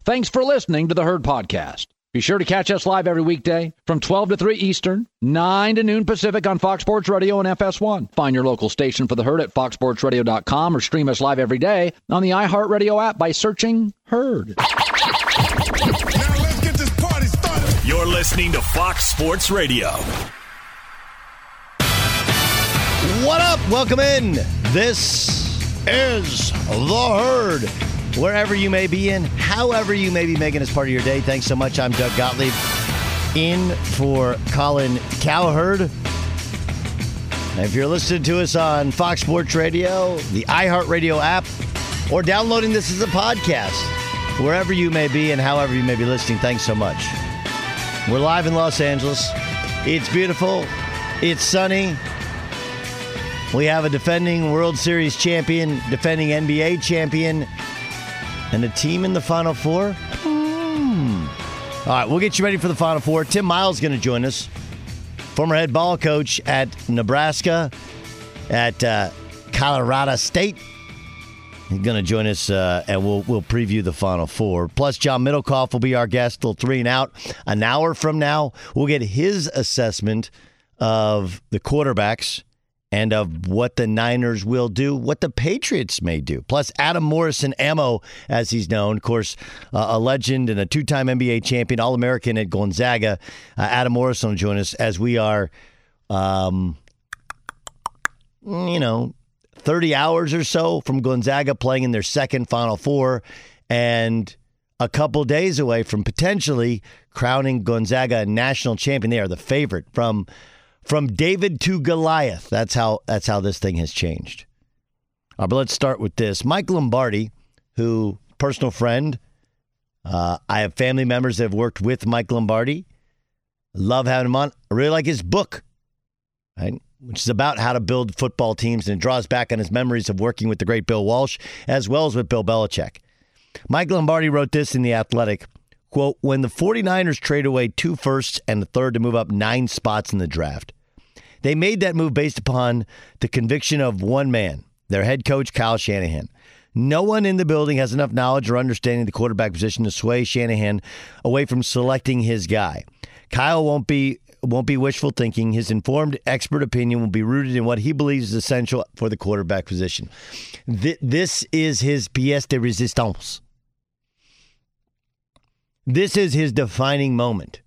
Thanks for listening to the Herd Podcast. Be sure to catch us live every weekday from 12 to 3 Eastern, 9 to noon Pacific on Fox Sports Radio and FS1. Find your local station for the Herd at foxsportsradio.com or stream us live every day on the iHeartRadio app by searching Herd. Now let's get this party started. You're listening to Fox Sports Radio. What up? Welcome in. This is the Herd. Wherever you may be in, however you may be making this part of your day, thanks so much. I'm Doug Gottlieb, in for Colin Cowherd. Now, if you're listening to us on Fox Sports Radio, the iHeartRadio app, or downloading this as a podcast, wherever you may be and however you may be listening, thanks so much. We're live in Los Angeles. It's beautiful. It's sunny. We have a defending World Series champion, defending NBA champion, and a team in the Final Four? All right, we'll get you ready for the Final Four. Tim Miles is going to join us, former head ball coach at Nebraska, at Colorado State. He's going to join us, and we'll preview the Final Four. Plus, John Middlecoff will be our guest till 3 and out. An hour from now, we'll get his assessment of the quarterbacks and of what the Niners will do, what the Patriots may do. Plus, Adam Morrison, Ammo, as he's known, of course, a legend and a two-time NBA champion, All-American at Gonzaga. Adam Morrison will join us as we are, 30 hours or so from Gonzaga playing in their second Final Four and a couple days away from potentially crowning Gonzaga a national champion. They are the favorite from David to Goliath. That's how this thing has changed. All right, but let's start with this. Mike Lombardi, who, personal friend, I have family members that have worked with Mike Lombardi. Love having him on. I really like his book, right, which is about how to build football teams, and it draws back on his memories of working with the great Bill Walsh as well as with Bill Belichick. Mike Lombardi wrote this in The Athletic, quote, "When the 49ers trade away 2 firsts and a third to move up 9 spots in the draft, they made that move based upon the conviction of one man, their head coach, Kyle Shanahan. No one in the building has enough knowledge or understanding of the quarterback position to sway Shanahan away from selecting his guy. Kyle won't be wishful thinking. His informed expert opinion will be rooted in what he believes is essential for the quarterback position." This is his pièce de résistance. This is his defining moment.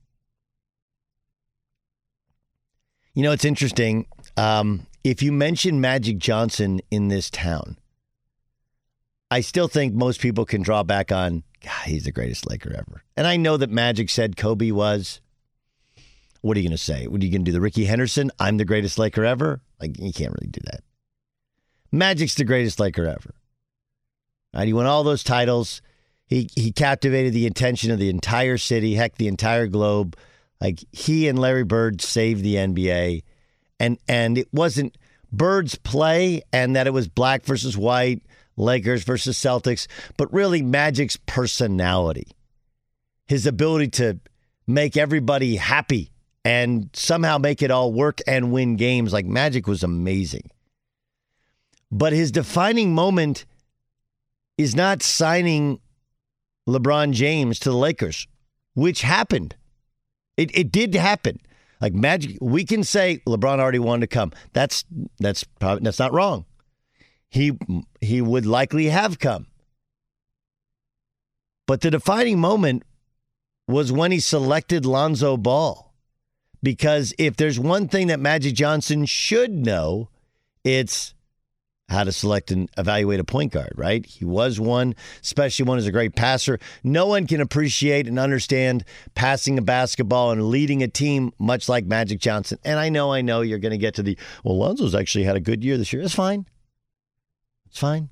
You know, it's interesting. If you mention Magic Johnson in this town, I still think most people can draw back on, God, he's the greatest Laker ever. And I know that Magic said Kobe was. What are you going to say? What are you going to do? The Ricky Henderson, I'm the greatest Laker ever? Like, you can't really do that. Magic's the greatest Laker ever. Right? He won all those titles. He captivated the attention of the entire city, heck, the entire globe. Like, he and Larry Bird saved the NBA. And it wasn't Bird's play and that it was black versus white, Lakers versus Celtics, but really Magic's personality. His ability to make everybody happy and somehow make it all work and win games. Like, Magic was amazing. But his defining moment is not signing LeBron James to the Lakers, which happened. It did happen. Like, Magic, we can say LeBron already wanted to come. That's not wrong. He would likely have come. But the defining moment was when he selected Lonzo Ball. Because if there's one thing that Magic Johnson should know, it's how to select and evaluate a point guard, right? He was one, especially one who's a great passer. No one can appreciate and understand passing a basketball and leading a team much like Magic Johnson. And I know you're going to get to well, Lonzo's actually had a good year this year. It's fine. It's fine.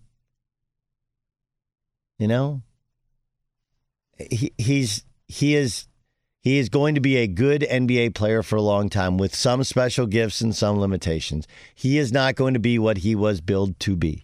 You know, he is going to be a good NBA player for a long time with some special gifts and some limitations. He is not going to be what he was billed to be.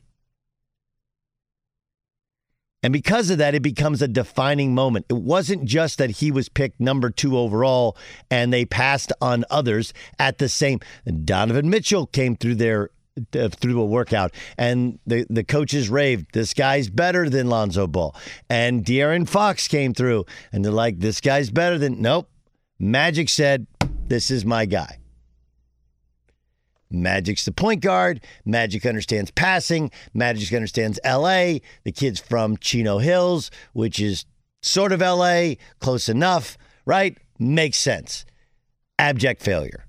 And because of that, it becomes a defining moment. It wasn't just that he was picked number 2 overall and they passed on others at the same. Donovan Mitchell came through there through a workout, and the coaches raved, this guy's better than Lonzo Ball. And De'Aaron Fox came through, and they're like, this guy's better than... Nope. Magic said, this is my guy. Magic's the point guard. Magic understands passing. Magic understands L.A. The kid's from Chino Hills, which is sort of L.A., close enough, right? Makes sense. Abject failure.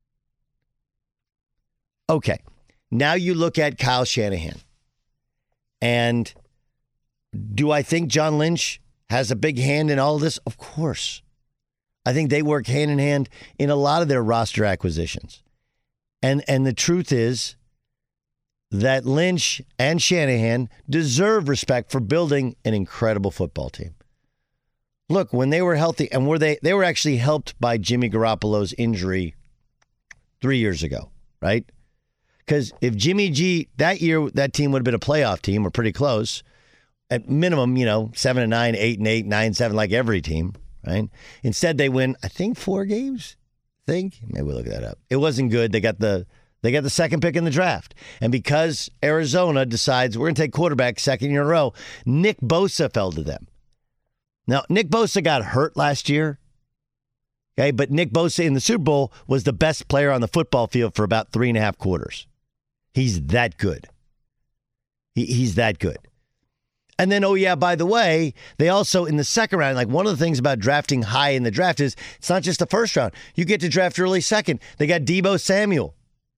Okay. Now you look at Kyle Shanahan. And do I think John Lynch has a big hand in all of this? Of course. I think they work hand in hand in a lot of their roster acquisitions. And the truth is that Lynch and Shanahan deserve respect for building an incredible football team. Look, when they were healthy, and they were actually helped by Jimmy Garoppolo's injury 3 years ago, right? Because if Jimmy G, that year, that team would have been a playoff team or pretty close. At minimum, 7-9, 8-8, 9-7, like every team, right? Instead, they win, I think, 4 games. Maybe we'll look that up. It wasn't good. They got the second pick in the draft. And because Arizona decides we're going to take quarterback second year in a row, Nick Bosa fell to them. Now, Nick Bosa got hurt last year. Okay, but Nick Bosa in the Super Bowl was the best player on the football field for about 3.5 quarters. He's that good. He's that good. And then, oh yeah, by the way, they also, in the second round, like one of the things about drafting high in the draft is it's not just the first round. You get to draft early second. They got Deebo Samuel,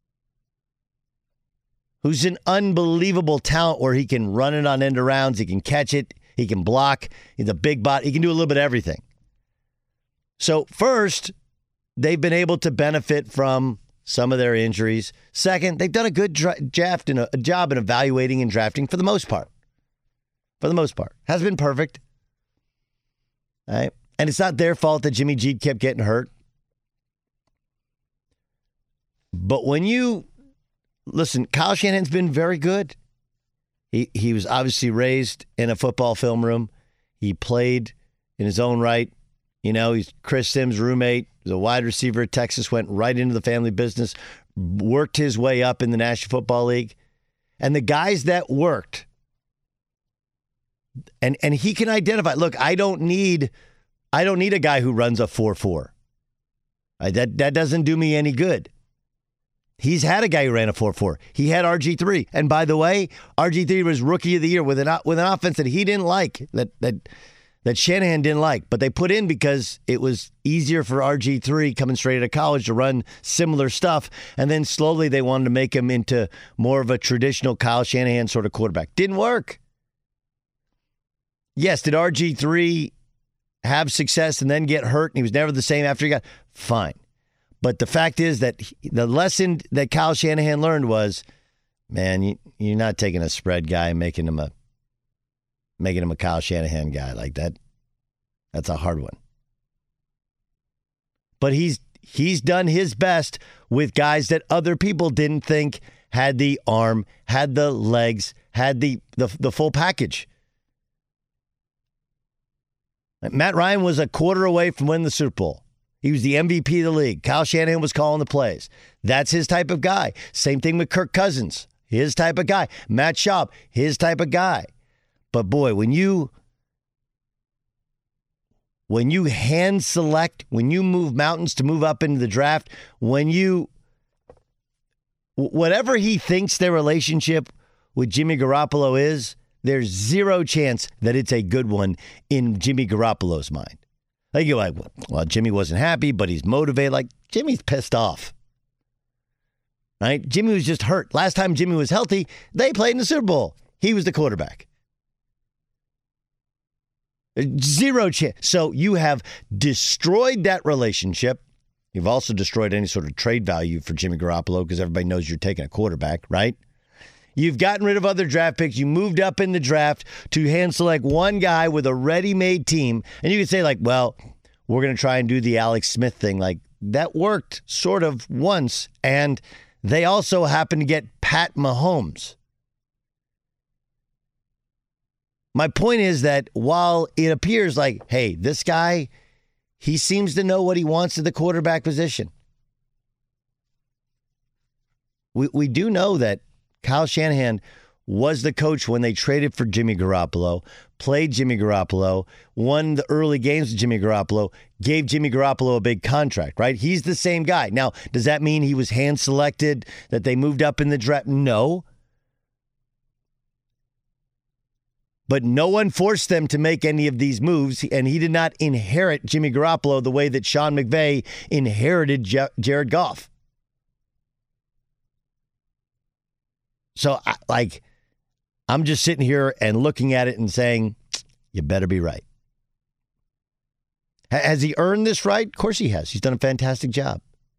who's an unbelievable talent where he can run it on end arounds, he can catch it, he can block, he's a big bot, he can do a little bit of everything. So first, they've been able to benefit from some of their injuries. Second, they've done a good job in evaluating and drafting for the most part. For the most part. Hasn't been perfect. All right? And it's not their fault that Jimmy G kept getting hurt. But when you... Listen, Kyle Shanahan's been very good. He was obviously raised in a football film room. He played in his own right. He's Chris Sims' roommate. He's a wide receiver at Texas, went right into the family business, worked his way up in the National Football League. And the guys that worked... And he can identify, look, I don't need a guy who runs a 4.4. That doesn't do me any good. He's had a guy who ran a 4.4. He had RG3. And by the way, RG3 was rookie of the year with an offense that he didn't like, that Shanahan didn't like. But they put in because it was easier for RG3 coming straight out of college to run similar stuff. And then slowly they wanted to make him into more of a traditional Kyle Shanahan sort of quarterback. Didn't work. Yes, did RG3 have success and then get hurt and he was never the same after he got... Fine. But the fact is that the lesson that Kyle Shanahan learned was, man, you're not taking a spread guy and making him a Kyle Shanahan guy like that. That's a hard one. But he's done his best with guys that other people didn't think had the arm, had the legs, had the full package. Matt Ryan was a quarter away from winning the Super Bowl. He was the MVP of the league. Kyle Shanahan was calling the plays. That's his type of guy. Same thing with Kirk Cousins. His type of guy. Matt Schaub. His type of guy. But boy, when you hand select, when you move mountains to move up into the draft, whatever he thinks their relationship with Jimmy Garoppolo is, there's zero chance that it's a good one in Jimmy Garoppolo's mind. Like you're like, well, Jimmy wasn't happy, but he's motivated. Like, Jimmy's pissed off. Right? Jimmy was just hurt. Last time Jimmy was healthy, they played in the Super Bowl. He was the quarterback. Zero chance. So you have destroyed that relationship. You've also destroyed any sort of trade value for Jimmy Garoppolo because everybody knows you're taking a quarterback, right? You've gotten rid of other draft picks. You moved up in the draft to hand select one guy with a ready-made team. And you could say, like, well, we're going to try and do the Alex Smith thing. Like, that worked sort of once. And they also happened to get Pat Mahomes. My point is that while it appears like, hey, this guy, he seems to know what he wants at the quarterback position. we do know that Kyle Shanahan was the coach when they traded for Jimmy Garoppolo, played Jimmy Garoppolo, won the early games with Jimmy Garoppolo, gave Jimmy Garoppolo a big contract, right? He's the same guy. Now, does that mean he was hand-selected, that they moved up in the draft? No. But no one forced them to make any of these moves, and he did not inherit Jimmy Garoppolo the way that Sean McVay inherited Jared Goff. So, I'm just sitting here and looking at it and saying, you better be right. Has he earned this right? Of course he has. He's done a fantastic job.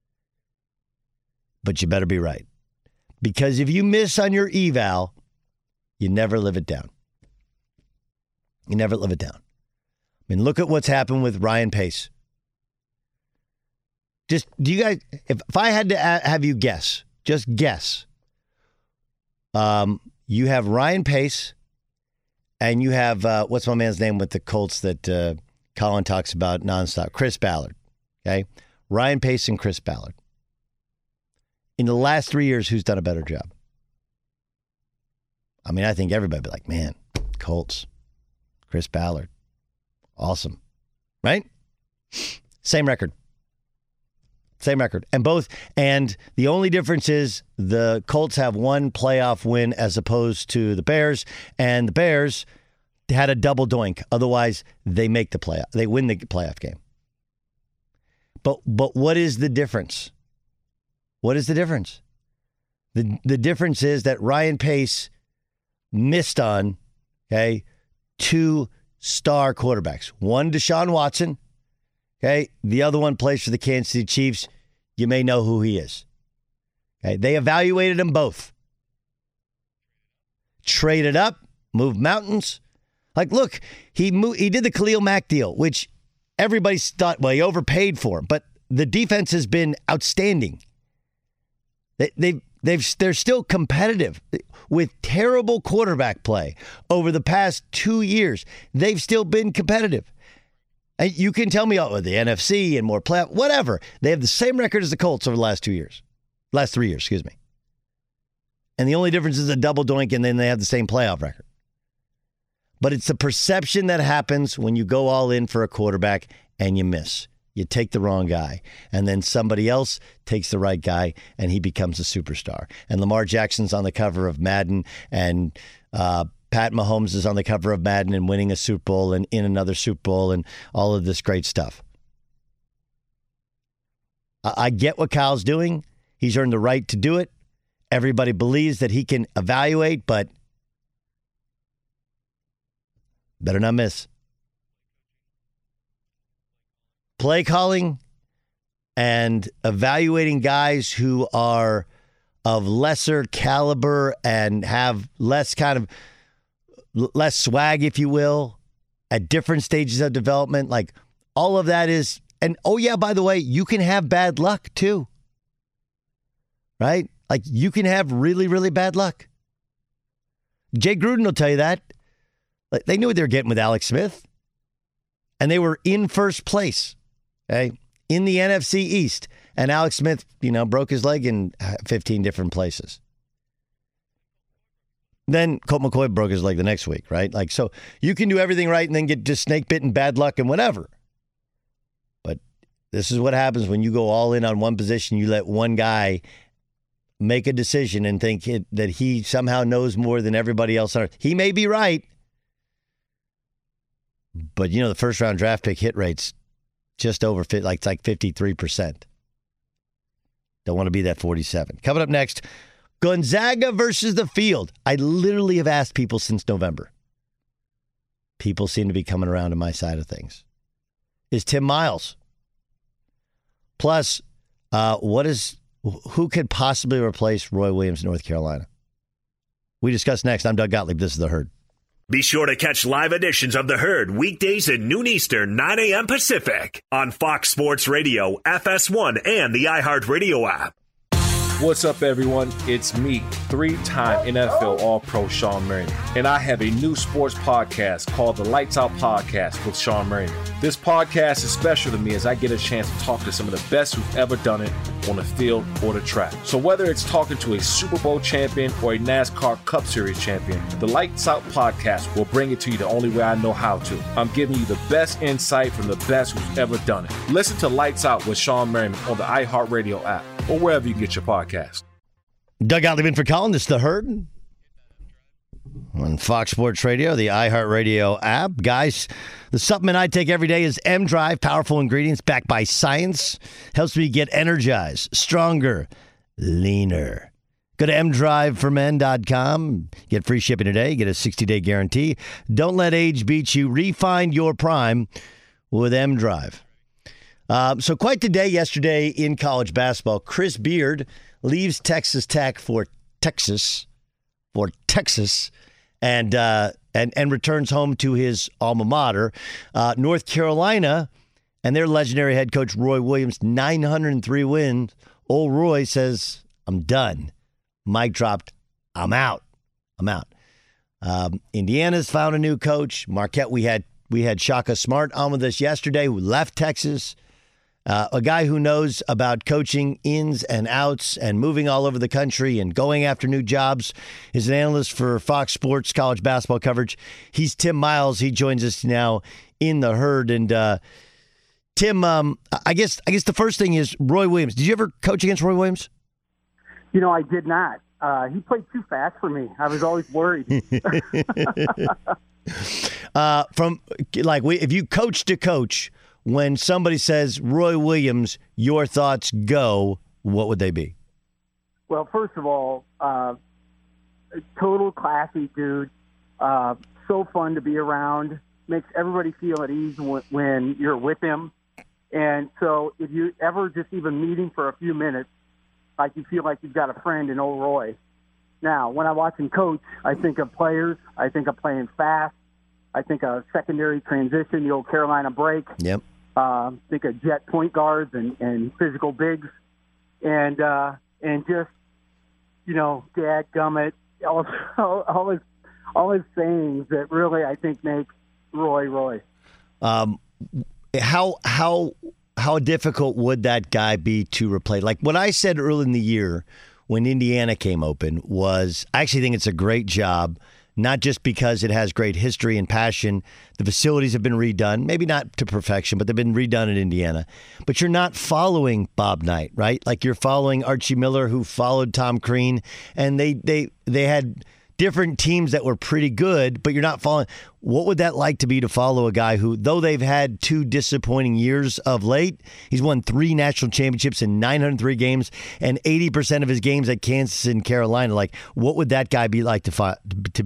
But you better be right. Because if you miss on your eval, you never live it down. You never live it down. I mean, look at what's happened with Ryan Pace. Just, do you guys, if I had to have you guess, just guess. You have Ryan Pace, and you have, what's my man's name with the Colts that Colin talks about nonstop? Chris Ballard. Okay? Ryan Pace and Chris Ballard. In the last 3 years, who's done a better job? I mean, I think everybody would be like, man, Colts. Chris Ballard. Awesome. Right? Same record. Same record. And the only difference is the Colts have one playoff win as opposed to the Bears, and the Bears had a double doink. Otherwise, they make the playoff. They win the playoff game. But what is the difference? What is the difference? The difference is that Ryan Pace missed on, okay, 2 star quarterbacks. One, Deshaun Watson. Okay. The other one plays for the Kansas City Chiefs. You may know who he is. Okay. They evaluated them both. Traded up, moved mountains. Like, look, he did the Khalil Mack deal, which everybody thought, well, he overpaid for him. But the defense has been outstanding. They're still competitive with terrible quarterback play over the past 2 years. They've still been competitive. And you can tell me, oh, the NFC and more playoff, whatever. They have the same record as the Colts over the last 3 years, excuse me. And the only difference is a double doink, and then they have the same playoff record. But it's the perception that happens when you go all in for a quarterback and you miss. You take the wrong guy, and then somebody else takes the right guy, and he becomes a superstar. And Lamar Jackson's on the cover of Madden, and Pat Mahomes is on the cover of Madden and winning a Super Bowl and in another Super Bowl and all of this great stuff. I get what Kyle's doing. He's earned the right to do it. Everybody believes that he can evaluate, but better not miss. Play calling and evaluating guys who are of lesser caliber and have less swag, if you will, at different stages of development. Like, all of that is, and oh yeah, by the way, you can have bad luck too. Right? Like, you can have really, really bad luck. Jay Gruden will tell you that. Like, they knew what they were getting with Alex Smith. And they were in first place. Okay, in the NFC East. And Alex Smith, broke his leg in 15 different places. Then Colt McCoy broke his leg the next week, right? Like, so you can do everything right and then get just snake bitten, bad luck, and whatever. But this is what happens when you go all in on one position. You let one guy make a decision and think that he somehow knows more than everybody else on earth. He may be right. But, the first round draft pick hit rate's just over, it's like 53%. Don't want to be that 47. Coming up next, Gonzaga versus the field. I literally have asked people since November. People seem to be coming around to my side of things. Is Tim Miles? Plus, who could possibly replace Roy Williams in North Carolina? We discuss next. I'm Doug Gottlieb. This is The Herd. Be sure to catch live editions of The Herd weekdays at noon Eastern, 9 a.m. Pacific on Fox Sports Radio, FS1, and the iHeartRadio app. What's up, everyone? It's me, three-time NFL All-Pro Sean Merriman, and I have a new sports podcast called the Lights Out Podcast with Sean Merriman. This podcast is special to me as I get a chance to talk to some of the best who've ever done it on the field or the track. So whether it's talking to a Super Bowl champion or a NASCAR Cup Series champion, the Lights Out Podcast will bring it to you the only way I know how to. I'm giving you the best insight from the best who's ever done it. Listen to Lights Out with Sean Merriman on the iHeartRadio app or wherever you get your podcast. Doug Gottlieb in for Colin. This is The Herd on Fox Sports Radio, the iHeartRadio app. Guys, the supplement I take every day is M-Drive, powerful ingredients backed by science. Helps me get energized, stronger, leaner. Go to mdriveformen.com. Get free shipping today. Get a 60-day guarantee. Don't let age beat you. Refine your prime with M-Drive. So quite the day yesterday in college basketball. Chris Beard leaves Texas Tech for Texas, and returns home to his alma mater, North Carolina, and their legendary head coach Roy Williams, 903 wins. Old Roy says, "I'm done. Mic dropped. I'm out. Indiana's found a new coach. Marquette. We had Shaka Smart on with us yesterday, who left Texas. A guy who knows about coaching ins and outs and moving all over the country and going after new jobs. Is an analyst for Fox Sports college basketball coverage. He's Tim Miles. He joins us now in the Herd. And Tim, I guess the first thing is Roy Williams. Did you ever coach against Roy Williams? You know, I did not. He played too fast for me. I was always worried. If you coach to coach, when somebody says Roy Williams, your thoughts go, what would they be? Well, first of all, total classy dude. So fun to be around. Makes everybody feel at ease when you're with him. And so if you ever just even meet him for a few minutes, like you feel like you've got a friend in old Roy. Now, when I watch him coach, I think of players. I think of playing fast. I think of secondary transition, the old Carolina break. Yep. Think of jet point guards and physical bigs, and just, you know, dadgummit, all his sayings that really I think make Roy. How difficult would that guy be to replace? Like what I said early in the year when Indiana came open was, I actually think it's a great job. Not just because it has great history and passion. The facilities have been redone, maybe not to perfection, but they've been redone in Indiana. But you're not following Bob Knight, right? Like you're following Archie Miller, who followed Tom Crean, and they had different teams that were pretty good, but you're not following. What would that like to be to follow a guy who, though they've had 2 disappointing years of late, he's won 3 national championships in 903 games and 80% of his games at Kansas and Carolina? Like, what would that guy be like to follow?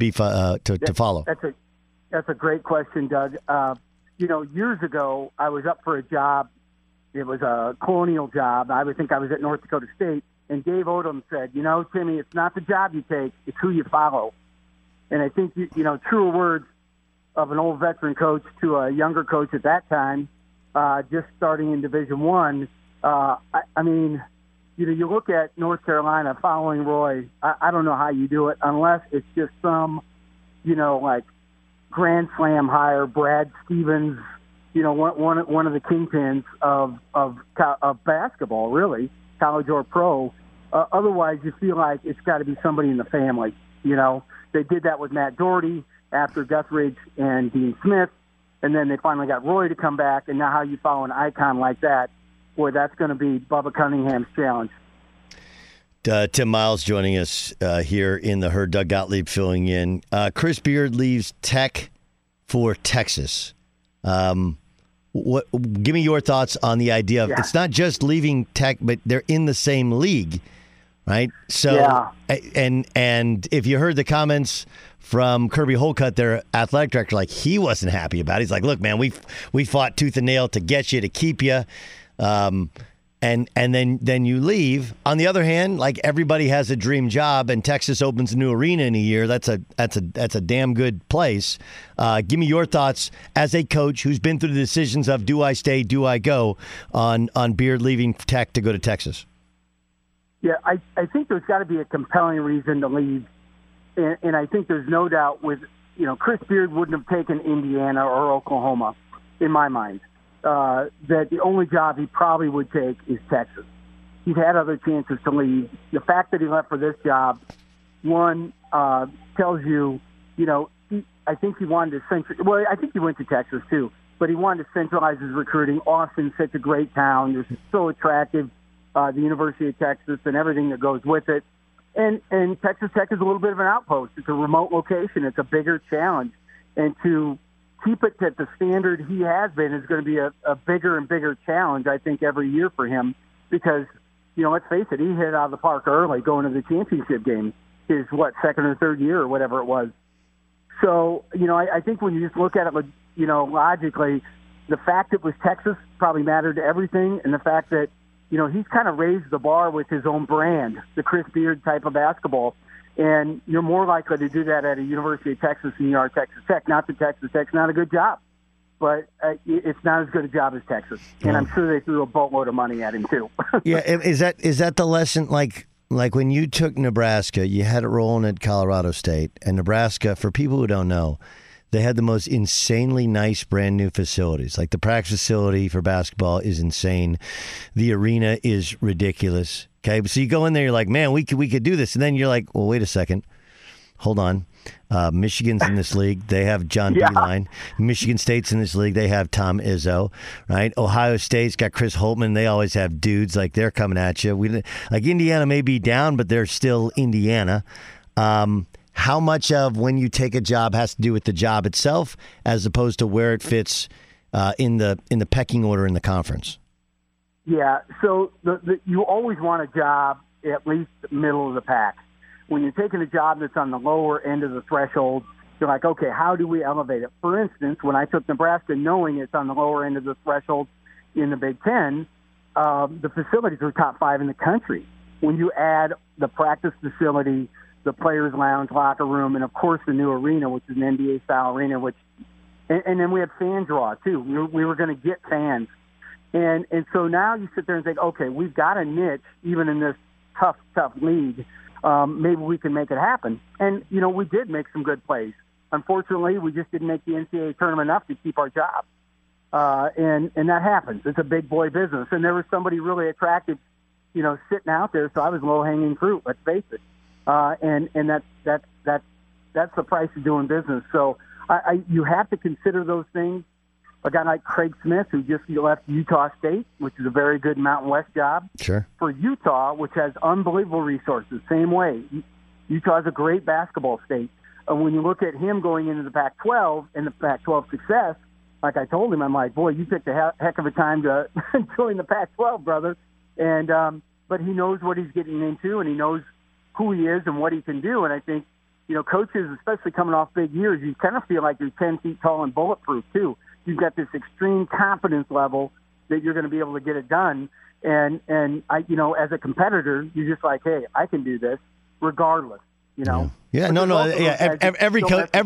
That's a great question, Doug. Years ago, I was up for a job. It was a colonial job. I would think I was at North Dakota State. And Dave Odom said, Timmy, it's not the job you take, it's who you follow. And I think, truer words of an old veteran coach to a younger coach at that time, just starting in Division I. You look at North Carolina following Roy. I don't know how you do it unless it's just some, like Grand Slam hire, Brad Stevens, one of the kingpins of basketball, really, college or pro. Otherwise, you feel like it's got to be somebody in the family. They did that with Matt Doherty after Guthridge and Dean Smith, and then they finally got Roy to come back. And now, how you follow an icon like that? Boy, that's going to be Bubba Cunningham's challenge. Tim Miles joining us here in the Herd. Doug Gottlieb filling in. Chris Beard leaves Tech for Texas. Give me your thoughts on the idea of it's not just leaving Tech, but they're in the same league, right? So, and if you heard the comments from Kirby Holcutt, their athletic director, like he wasn't happy about it. He's like, "Look, man, we fought tooth and nail to get you, to keep you, and then you leave." On the other hand, like everybody has a dream job, and Texas opens a new arena in a year. That's a damn good place. Give me your thoughts as a coach who's been through the decisions of do I stay, do I go, on Beard leaving Tech to go to Texas. Yeah, I think there's got to be a compelling reason to leave, and I think there's no doubt with, Chris Beard wouldn't have taken Indiana or Oklahoma, in my mind. That the only job he probably would take is Texas. He's had other chances to leave. The fact that he left for this job, one, tells you, I think he wanted to well, I think he went to Texas too, but he wanted to centralize his recruiting. Austin's such a great town. They're so attractive, the University of Texas and everything that goes with it. And Texas Tech is a little bit of an outpost. It's a remote location. It's a bigger challenge. And to keep it at the standard he has been is going to be a bigger and bigger challenge, I think, every year for him because, let's face it, he hit it out of the park early going to the championship game his, second or third year or whatever it was. So, I think when you just look at it, logically, the fact it was Texas probably mattered to everything, and the fact that, he's kind of raised the bar with his own brand, the Chris Beard type of basketball, and you're more likely to do that at a University of Texas than you are at Texas Tech. Not that Texas Tech's not a good job, but it's not as good a job as Texas, and I'm sure they threw a boatload of money at him too. Yeah, is that the lesson? Like when you took Nebraska, you had it rolling at Colorado State, and Nebraska, for people who don't know, they had the most insanely nice brand new facilities. Like the practice facility for basketball is insane. The arena is ridiculous. Okay, so you go in there, you're like, man, we could do this, and then you're like, well, wait a second, hold on. Michigan's in this league. They have John Beilein. Michigan State's in this league. They have Tom Izzo, right? Ohio State's got Chris Holtmann. They always have dudes like they're coming at you. Like Indiana may be down, but they're still Indiana. How much of when you take a job has to do with the job itself as opposed to where it fits in the pecking order in the conference? Yeah, so you always want a job at least middle of the pack. When you're taking a job that's on the lower end of the threshold, you're like, okay, how do we elevate it? For instance, when I took Nebraska, knowing it's on the lower end of the threshold in the Big Ten, the facilities are top 5 in the country. When you add the practice facility, the players' lounge, locker room, and of course the new arena, which is an NBA-style arena, and then we had fan draw too. We were going to get fans, and so now you sit there and think, okay, we've got a niche even in this tough league. Maybe we can make it happen. And, we did make some good plays. Unfortunately, we just didn't make the NCAA tournament enough to keep our job. And that happens. It's a big boy business. And there was somebody really attractive, sitting out there. So I was low-hanging fruit, let's face it. And that's the price of doing business. So you have to consider those things. A guy like Craig Smith, who just left Utah State, which is a very good Mountain West job. Sure. For Utah, which has unbelievable resources, same way. Utah is a great basketball state. And when you look at him going into the Pac-12 and the Pac-12 success, like I told him, I'm like, boy, you picked a heck of a time to join the Pac-12, brother. And but he knows what he's getting into, and he knows who he is and what he can do. And I think, coaches, especially coming off big years, you kind of feel like you're 10 feet tall and bulletproof, too. You've got this extreme confidence level that you're going to be able to get it done. And I, as a competitor, you're just like, hey, I can do this regardless, Yeah, every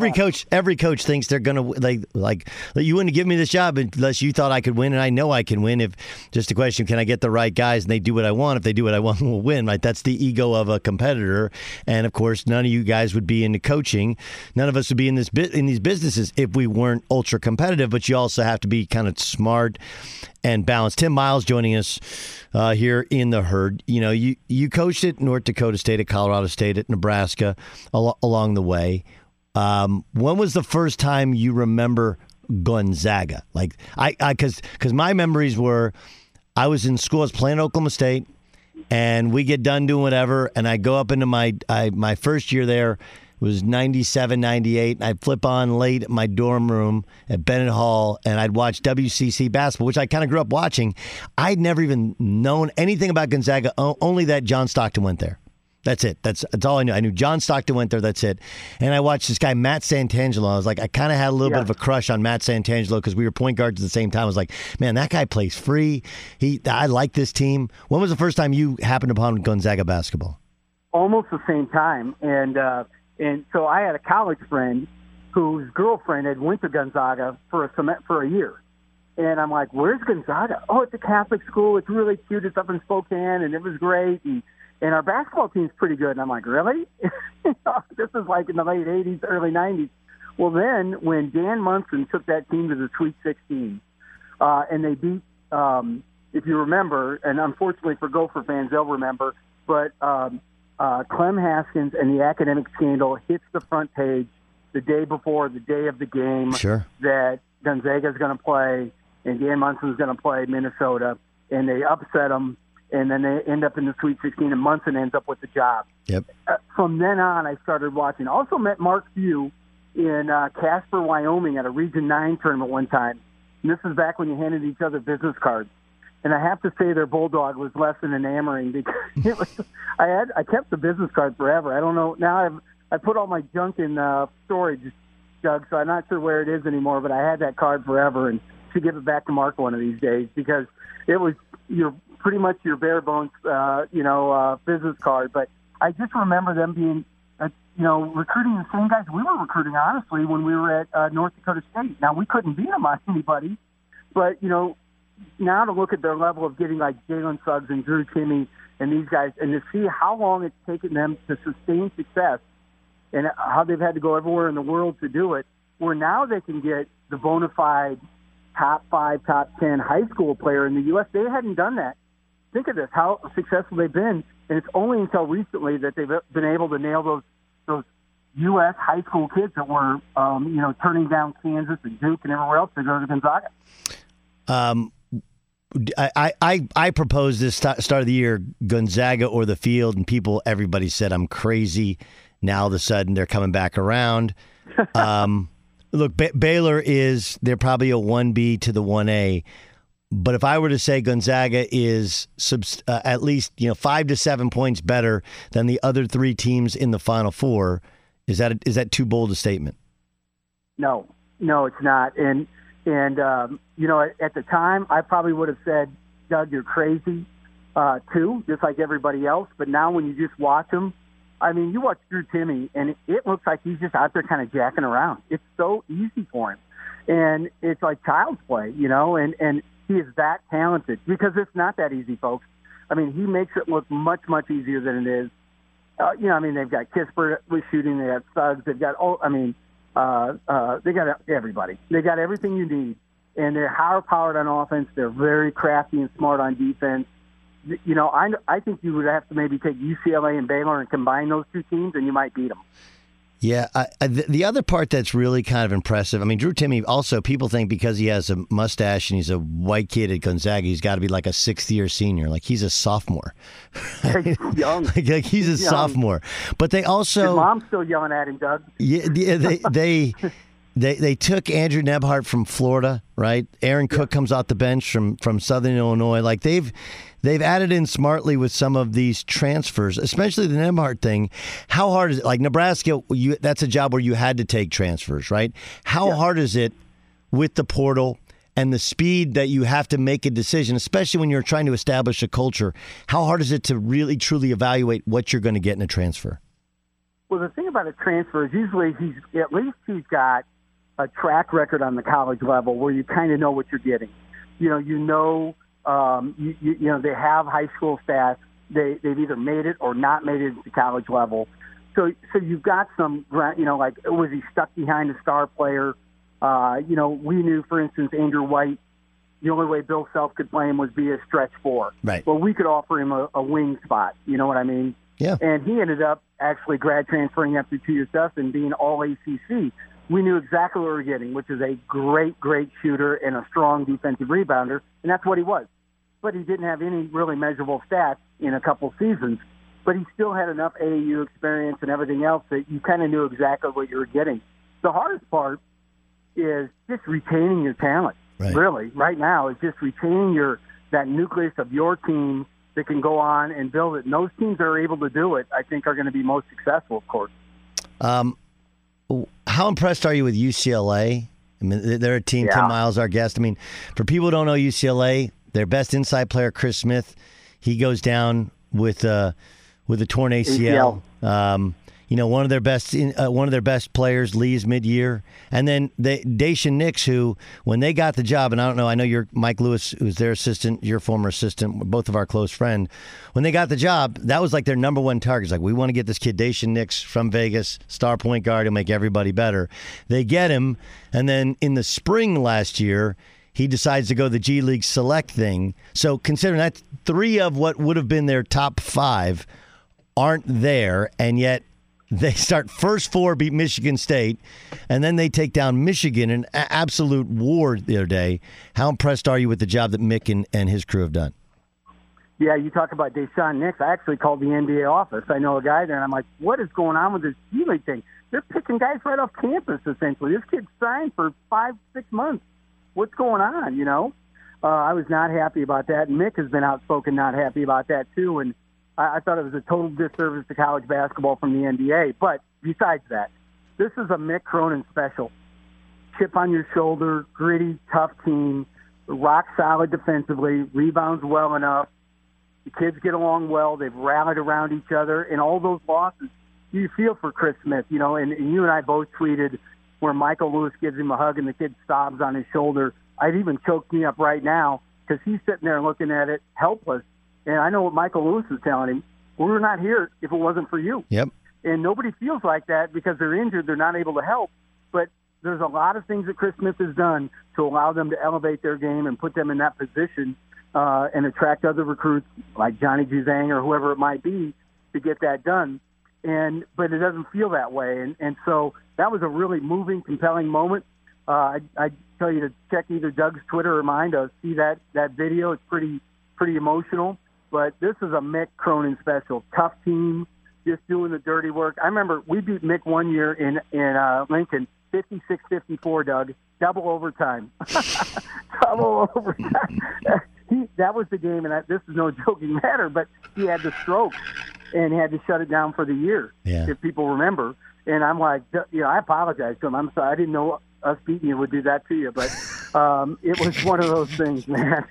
coach thinks they're gonna like you wouldn't give me this job unless you thought I could win, and I know I can win. If just a question, can I get the right guys and they do what I want? If they do what I want, we'll win. Right? That's the ego of a competitor. And of course, none of you guys would be into coaching. None of us would be in these businesses if we weren't ultra competitive. But you also have to be kind of smart and balanced. Tim Miles joining us here in the Herd. You coached at North Dakota State, at Colorado State, at Nebraska along the way. When was the first time you remember Gonzaga? Like because my memories were, I was in school, I was playing at Oklahoma State, and we get done doing whatever, and I go up into my first year there. It was 97, 98, and I'd flip on late at my dorm room at Bennett Hall, and I'd watch WCC basketball, which I kind of grew up watching. I'd never even known anything about Gonzaga, only that John Stockton went there. That's it. That's all I knew. I knew John Stockton went there. That's it. And I watched this guy, Matt Santangelo. I was like, I kind of had a little bit of a crush on Matt Santangelo because we were point guards at the same time. I was like, man, that guy plays free. I like this team. When was the first time you happened upon Gonzaga basketball? Almost the same time. And so I had a college friend whose girlfriend had went to Gonzaga for a year. And I'm like, where's Gonzaga? Oh, it's a Catholic school. It's really cute. It's up in Spokane, and it was great. And our basketball team's pretty good. And I'm like, really? This is like in the late 80s, early 90s. Well, then when Dan Munson took that team to the Sweet 16, and they beat, if you remember, and unfortunately for Gopher fans, they'll remember, but Clem Haskins and the academic scandal hits the front page the day before, the day of the game, that Gonzaga is going to play and Dan Munson is going to play Minnesota, and they upset them, and then they end up in the Sweet 16, and Munson ends up with the job. Yep. From then on, I started watching. Also met Mark Few in Casper, Wyoming at a Region 9 tournament one time. And this is back when you handed each other business cards. And I have to say their Bulldog was less than enamoring because it was, I kept the business card forever. I don't know. Now I put all my junk in storage, Doug, so I'm not sure where it is anymore, but I had that card forever and should give it back to Mark one of these days because it was pretty much your bare bones, business card. But I just remember them being, recruiting the same guys we were recruiting, honestly, when we were at North Dakota State. Now, we couldn't beat them on anybody, but, now to look at their level of getting like Jalen Suggs and Drew Timme and these guys and to see how long it's taken them to sustain success and how they've had to go everywhere in the world to do it, where now they can get the bona fide top 5, top 10 high school player in the U.S. They hadn't done that. Think of this, how successful they've been, and it's only until recently that they've been able to nail those U.S. high school kids that were, turning down Kansas and Duke and everywhere else to go to Gonzaga. I proposed this start of the year, Gonzaga or the field, and everybody said I'm crazy. Now all of a sudden they're coming back around. Look, Baylor they're probably a 1B to the 1A. But if I were to say Gonzaga is at least 5 to 7 points better than the other three teams in the Final Four, is that too bold a statement? No, it's not. And at the time, I probably would have said, Doug, you're crazy, too, just like everybody else. But now when you just watch him, you watch Drew Timme, and it looks like he's just out there kind of jacking around. It's so easy for him. And it's like child's play, and he is that talented because it's not that easy, folks. He makes it look much, much easier than it is. They've got Kispert with shooting. They got Suggs. They've got, they got everybody. They got everything you need. And they're higher-powered on offense. They're very crafty and smart on defense. I think you would have to maybe take UCLA and Baylor and combine those two teams, and you might beat them. Yeah, the other part that's really kind of impressive, Drew Timme also, people think because he has a mustache and he's a white kid at Gonzaga, he's got to be like a sixth-year senior. Like, he's a sophomore. He's young. like he's a sophomore. But they also... His mom's still yelling at him, Doug. Yeah, They took Andrew Nebhart from Florida, right? Aaron Cook comes off the bench from Southern Illinois. Like they've added in smartly with some of these transfers, especially the Nebhart thing. How hard is it? Like Nebraska, that's a job where you had to take transfers, right? How hard is it with the portal and the speed that you have to make a decision, especially when you're trying to establish a culture? How hard is it to really, truly evaluate what you're going to get in a transfer? Well, the thing about a transfer is usually he's got a track record on the college level where you kind of know what you're getting. They have high school stats. They've either made it or not made it at the college level. So you've got some, like, was he stuck behind a star player? We knew, for instance, Andrew White, the only way Bill Self could play him was be a stretch four. Right. Well, we could offer him a wing spot. You know what I mean? Yeah. And he ended up actually grad transferring after 2 years stuff and being all ACC. We knew exactly what we were getting, which is a great, great shooter and a strong defensive rebounder, and that's what he was. But he didn't have any really measurable stats in a couple seasons, but he still had enough AAU experience and everything else that you kind of knew exactly what you were getting. The hardest part is just retaining your talent, really, right now, is just retaining that nucleus of your team that can go on and build it. And those teams that are able to do it, I think, are going to be most successful, of course. How impressed are you with UCLA? They're a team. Tim Miles, our guest. For people who don't know UCLA, their best inside player, Chris Smith, he goes down with a torn ACL. one of their best players leaves mid-year, and then Daishen Nix, who when they got the job, and I don't know, I know you're Mike Lewis, who's their assistant, your former assistant, both of our close friend. When they got the job, that was like their number one target. It's like, we want to get this kid Daishen Nix from Vegas, star point guard, he'll make everybody better. They get him, and then in the spring last year, he decides to go the G League Select thing. So considering that 3 of what would have been their top 5 aren't there, and yet they start first 4, beat Michigan State, and then they take down Michigan in an absolute war the other day. How impressed are you with the job that Mick and his crew have done? Yeah, you talk about Daishen Nix. I actually called the NBA office. I know a guy there, and I'm like, what is going on with this G League thing? They're picking guys right off campus, essentially. This kid's signed for 5-6 months. What's going on, I was not happy about that. And Mick has been outspoken not happy about that, too, and I thought it was a total disservice to college basketball from the NBA. But besides that, this is a Mick Cronin special. Chip on your shoulder, gritty, tough team, rock solid defensively, rebounds well enough. The kids get along well. They've rallied around each other. And all those losses, you feel for Chris Smith, and you and I both tweeted where Michael Lewis gives him a hug and the kid sobs on his shoulder. I'd even choke me up right now because he's sitting there looking at it helpless. And I know what Michael Lewis is telling him. We're not here if it wasn't for you. Yep. And nobody feels like that because they're injured. They're not able to help. But there's a lot of things that Chris Smith has done to allow them to elevate their game and put them in that position and attract other recruits like Johnny Juzang or whoever it might be to get that done. But it doesn't feel that way. And so that was a really moving, compelling moment. I tell you to check either Doug's Twitter or mine to see that video. It's pretty emotional. But this is a Mick Cronin special. Tough team, just doing the dirty work. I remember we beat Mick one year in Lincoln, 56-54, Doug. Double overtime. Double overtime. That was the game, and this is no joking matter, but he had the stroke, and he had to shut it down for the year, if people remember. And I'm like, I apologize to him. I'm sorry. I didn't know us beating you would do that to you, but it was one of those things, man.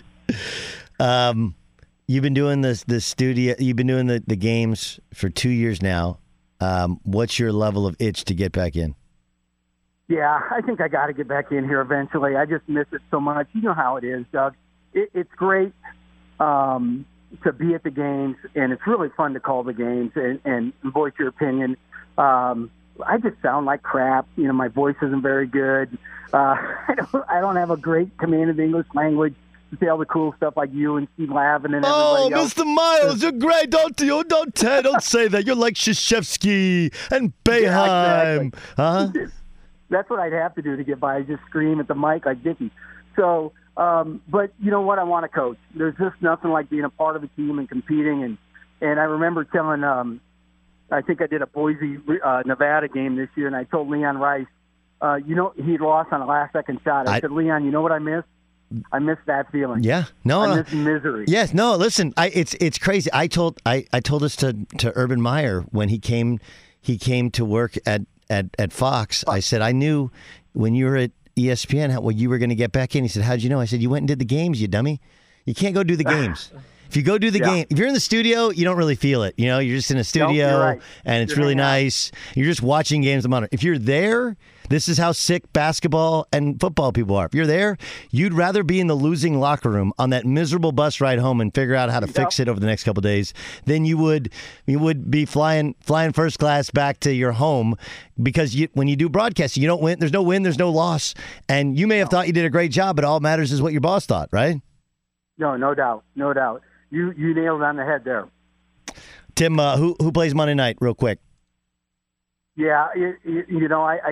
You've been doing this studio. You've been doing the games for 2 years now. What's your level of itch to get back in? Yeah, I think I got to get back in here eventually. I just miss it so much. You know how it is, Doug. It's great to be at the games, and it's really fun to call the games and voice your opinion. I just sound like crap. My voice isn't very good. I don't have a great command of the English language. Say all the cool stuff like you and Steve Lavin and everybody else. Mr. Miles, you're great, don't say that. You're like Krzyzewski and Boeheim. Yeah, exactly. Huh? That's what I'd have to do to get by. Just scream at the mic like Dickie. So, but you know what? I want to coach. There's just nothing like being a part of a team and competing. And I remember telling, I think I did a Boise, Nevada game this year, and I told Leon Rice, he'd lost on a last-second shot. I said, Leon, you know what I missed? I miss that feeling. Yeah, no, I miss misery. Yes, no. Listen, it's crazy. I told this to Urban Meyer when he came to work at Fox. I said I knew when you were at ESPN you were going to get back in. He said, "How'd you know?" I said, "You went and did the games, you dummy. You can't go do the games." If you go do the game, if you're in the studio, you don't really feel it. You're just in a studio, and it's really nice. You're just watching games. If you're there, this is how sick basketball and football people are. If you're there, you'd rather be in the losing locker room on that miserable bus ride home and figure out how to fix it over the next couple of days than you would be flying first class back to your home, because when you do broadcasting, you don't win. There's no win. There's no loss. And you may have thought you did a great job, but all that matters is what your boss thought, right? No doubt. You nailed it on the head there. Tim, who plays Monday night, real quick? Yeah, I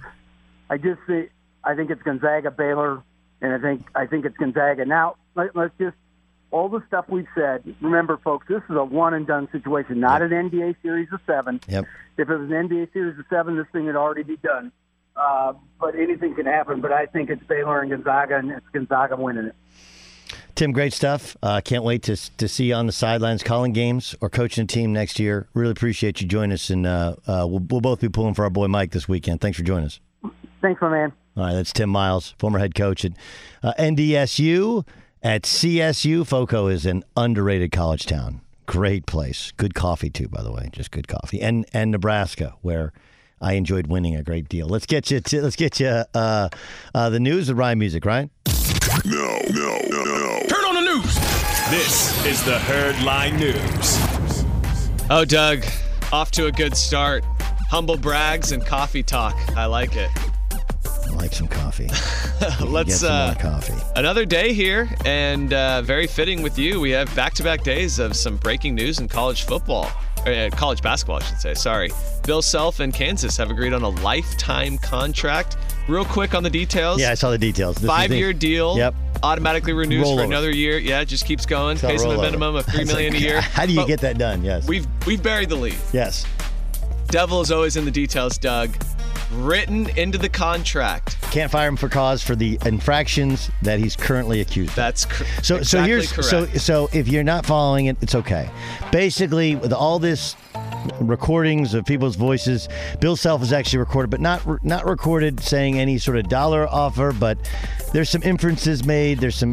think it's Gonzaga, Baylor, and I think it's Gonzaga. Now, let's just, all the stuff we've said, remember, folks, this is a one-and-done situation, not an NBA series of 7. Yep. If it was an NBA series of 7, this thing would already be done. But anything can happen, but I think it's Baylor and Gonzaga, and it's Gonzaga winning it. Tim, great stuff. Can't wait to see you on the sidelines calling games or coaching a team next year. Really appreciate you joining us, and we'll both be pulling for our boy Mike this weekend. Thanks for joining us. Thanks, my man. All right, that's Tim Miles, former head coach at NDSU. At CSU, FOCO is an underrated college town. Great place. Good coffee, too, by the way. Just good coffee. And Nebraska, where I enjoyed winning a great deal. Let's get you the news with Ryan Music, Ryan? No. Turn on the news. This is the Herd Line News. Oh, Doug, off to a good start. Humble brags and coffee talk. I like it. I like some coffee. Let's get some more coffee. Another day here, and very fitting with you. We have back-to-back days of some breaking news in college football. College basketball, I should say. Sorry. Bill Self and Kansas have agreed on a lifetime contract. Real quick on the details. Yeah, I saw the details. 5-year deal. Yep. Automatically renews for another year. Yeah, it just keeps going. Pays them a minimum of $3 million a year. How do you get that done? Yes. We've buried the lead. Yes. Devil is always in the details, Doug. Written into the contract. Can't fire him for cause for the infractions that he's currently accused of. That's correct. So if you're not following it, it's okay. Basically, with all this recordings of people's voices, Bill Self is actually recorded, but not recorded saying any sort of dollar offer, but there's some inferences made. It's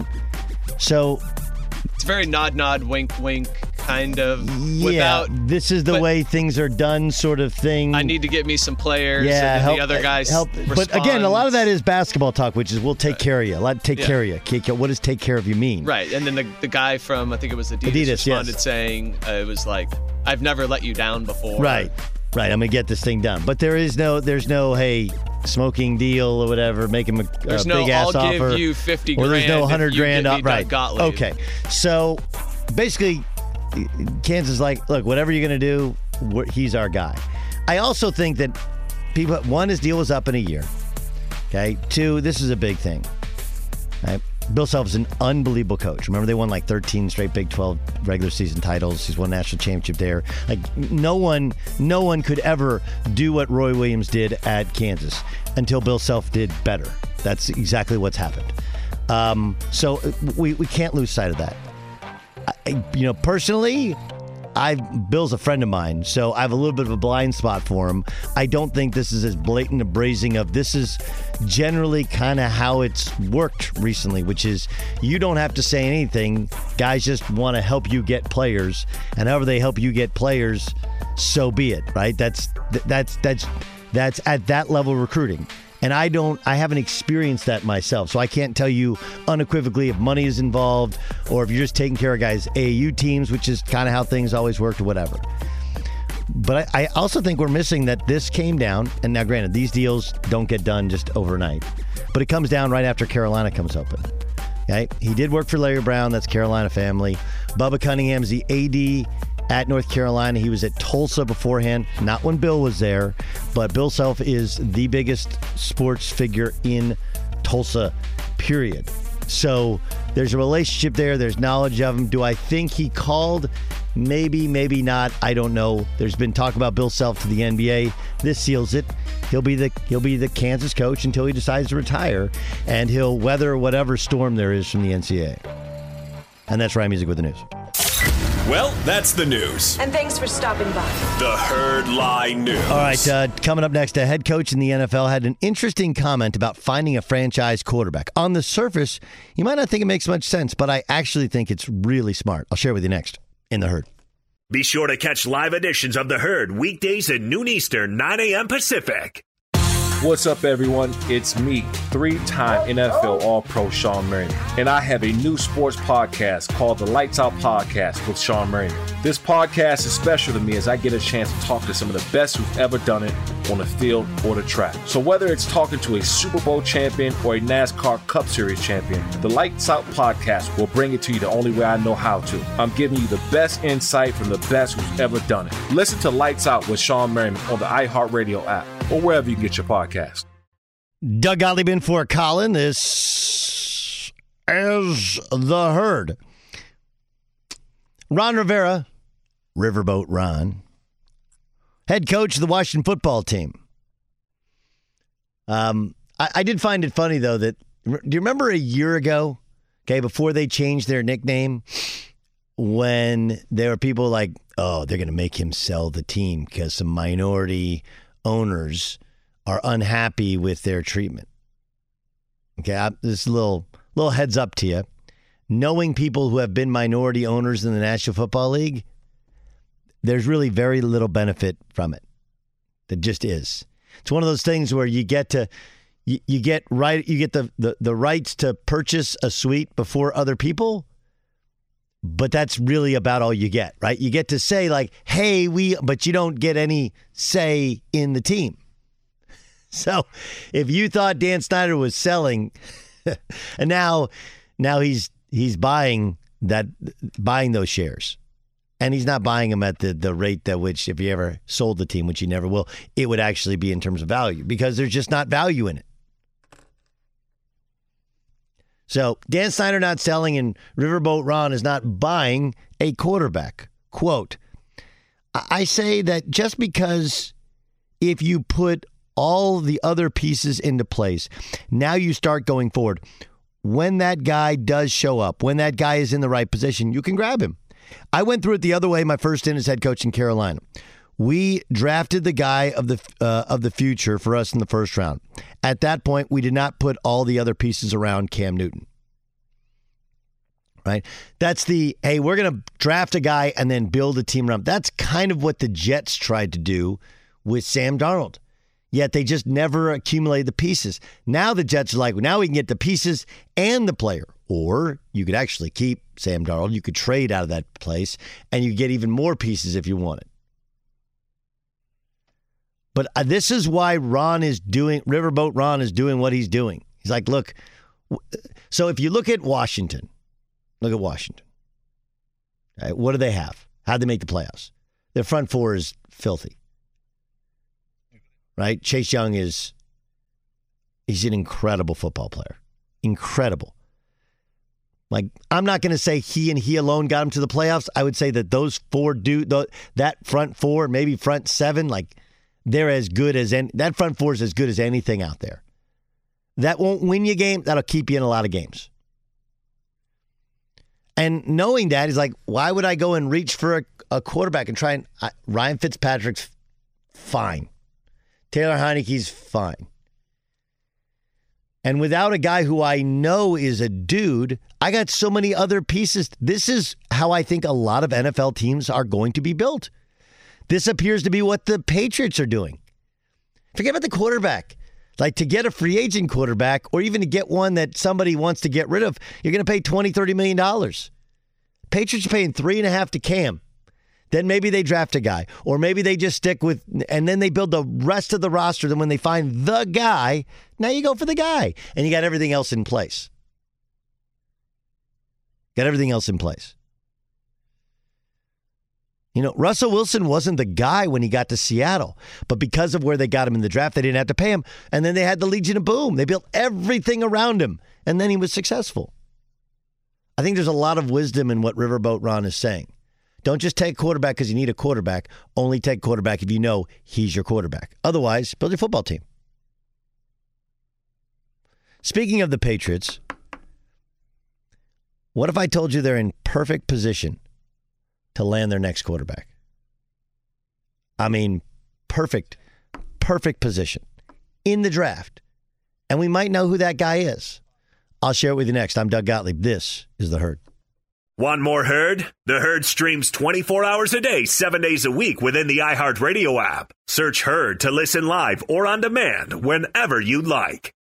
very nod, wink, kind of. Yeah, this is the way things are done sort of thing. I need to get me some players, and then the other guys help. But again, a lot of that is basketball talk, which is we'll take care of you. Care of you. What does take care of you mean? Right, and then the guy from, I think it was Adidas responded saying, it was like, I've never let you down before. Right, I'm going to get this thing done. But there's no, hey, smoking deal or whatever, make him a big ass offer. I'll give you 50 grand. Or there's no 100 grand off. Right. Gottlieb. Okay. So basically, Kansas is like, look, whatever you're going to do, he's our guy. I also think that one, his deal was up in a year. Okay. 2, this is a big thing. Right? Bill Self is an unbelievable coach. Remember, they won like 13 straight Big 12 regular season titles. He's won a national championship there. Like no one could ever do what Roy Williams did at Kansas until Bill Self did better. That's exactly what's happened. So we can't lose sight of that. Personally, Bill's a friend of mine, so I have a little bit of a blind spot for him. I don't think this is as blatant a braising of this is generally kind of how it's worked recently, which is you don't have to say anything. Guys just want to help you get players, and however they help you get players, so be it, right? That's at that level of recruiting. And I haven't experienced that myself, so I can't tell you unequivocally if money is involved or if you're just taking care of guys' AAU teams, which is kind of how things always worked or whatever. But I also think we're missing that this came down, and now granted, these deals don't get done just overnight, but it comes down right after Carolina comes open. Okay? He did work for Larry Brown, that's Carolina family. Bubba Cunningham's the AD at North Carolina. He was at Tulsa beforehand, not when Bill was there, but Bill Self is the biggest sports figure in Tulsa, period. So there's a relationship there. There's knowledge of him. Do I think he called? Maybe, maybe not. I don't know. There's been talk about Bill Self to the NBA. This seals it. He'll be the Kansas coach until he decides to retire, and he'll weather whatever storm there is from the NCAA. And that's Ryan Music with the news. Well, that's the news. And thanks for stopping by. The Herd Line News. All right, coming up next, a head coach in the NFL had an interesting comment about finding a franchise quarterback. On the surface, you might not think it makes much sense, but I actually think it's really smart. I'll share with you next in The Herd. Be sure to catch live editions of The Herd weekdays at noon Eastern, 9 a.m. Pacific. What's up, everyone? It's me, 3-time NFL All-Pro Sean Merriman, and I have a new sports podcast called the Lights Out Podcast with Sean Merriman. This podcast is special to me as I get a chance to talk to some of the best who've ever done it on the field or the track. So whether it's talking to a Super Bowl champion or a NASCAR Cup Series champion, the Lights Out Podcast will bring it to you the only way I know how to. I'm giving you the best insight from the best who's ever done it. Listen to Lights Out with Sean Merriman on the iHeartRadio app or wherever you get your podcast. Doug Gottlieb in for Colin. This is The Herd. Ron Rivera, Riverboat Ron, head coach of the Washington football team. I did find it funny, though, that, do you remember a year ago, okay, before they changed their nickname, when there were people like, oh, they're going to make him sell the team because some minority owners are unhappy with their treatment. Okay, this little heads up to you. Knowing people who have been minority owners in the National Football League, there's really very little benefit from it. There just is. It's one of those things where you get to you get the rights to purchase a suite before other people, but that's really about all you get, right? You get to say like, hey, but you don't get any say in the team. So if you thought Dan Snyder was selling, and now he's buying those shares, and he's not buying them at the rate that which if he ever sold the team, which he never will, it would actually be in terms of value, because there's just not value in it. So Dan Snyder not selling and Riverboat Ron is not buying a quarterback. Quote, I say that just because if you put all the other pieces into place, now you start going forward. When that guy does show up, when that guy is in the right position, you can grab him. I went through it the other way my first stint as head coach in Carolina. We drafted the guy of the future for us in the first round. At that point, we did not put all the other pieces around Cam Newton. Right? That's hey, we're going to draft a guy and then build a team around. That's kind of what the Jets tried to do with Sam Darnold. Yet they just never accumulated the pieces. Now the Jets are like, now we can get the pieces and the player. Or you could actually keep Sam Darnold. You could trade out of that place and you get even more pieces if you wanted. But this is why Riverboat Ron is doing what he's doing. He's like, look, so if you look at Washington, Right, what do they have? How'd they make the playoffs? Their front four is filthy. Right? Chase Young he's an incredible football player. Incredible. Like, I'm not going to say he alone got him to the playoffs. I would say that those four that front four, maybe front seven, like, they're as good as that front four is as good as anything out there. That won't win you a game. That'll keep you in a lot of games. And knowing that, he's like, why would I go and reach for a quarterback and try and Ryan Fitzpatrick's fine. Taylor Heineke's fine. And without a guy who I know is a dude, I got so many other pieces. This is how I think a lot of NFL teams are going to be built. This appears to be what the Patriots are doing. Forget about the quarterback. Like, to get a free agent quarterback, or even to get one that somebody wants to get rid of, you're going to pay $20, $30 million. Patriots are paying $3.5 to Cam. Then maybe they draft a guy, or maybe they just stick with, and then they build the rest of the roster. Then when they find the guy, now you go for the guy, and you got everything else in place. You know, Russell Wilson wasn't the guy when he got to Seattle, but because of where they got him in the draft, they didn't have to pay him. And then they had the Legion of Boom. They built everything around him, and then he was successful. I think there's a lot of wisdom in what Riverboat Ron is saying. Don't just take quarterback because you need a quarterback. Only take quarterback if you know he's your quarterback. Otherwise, build your football team. Speaking of the Patriots, what if I told you they're in perfect position to land their next quarterback? I mean, perfect position in the draft. And we might know who that guy is. I'll share it with you next. I'm Doug Gottlieb. This is The Herd. Want more Herd? The Herd streams 24 hours a day, 7 days a week within the iHeartRadio app. Search Herd to listen live or on demand whenever you like.